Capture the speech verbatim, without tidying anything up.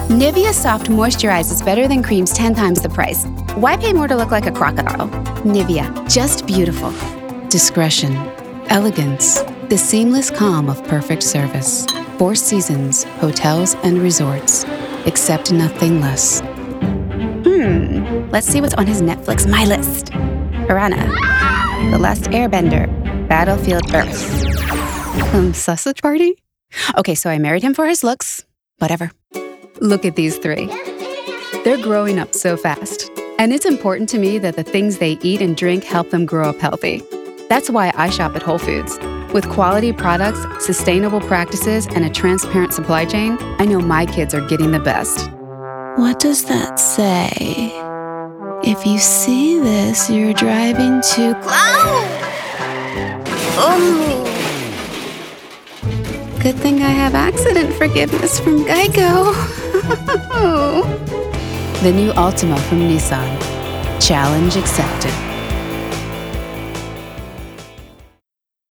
Nivea Soft moisturizes better than creams ten times the price. Why pay more to look like a crocodile? Nivea, just beautiful. Discretion, elegance, the seamless calm of perfect service. Four Seasons, hotels and resorts. Accept nothing less. Hmm, let's see what's on his Netflix My List. Piranha, The Last Airbender, Battlefield Earth. Um, sausage party? Okay, so I married him for his looks. Whatever. Look at these three. They're growing up so fast. And it's important to me that the things they eat and drink help them grow up healthy. That's why I shop at Whole Foods. With quality products, sustainable practices, and a transparent supply chain, I know my kids are getting the best. What does that say? If you see this, you're driving too close. Oh. Good thing I have accident forgiveness from Geico. The new Altima from Nissan. Challenge accepted.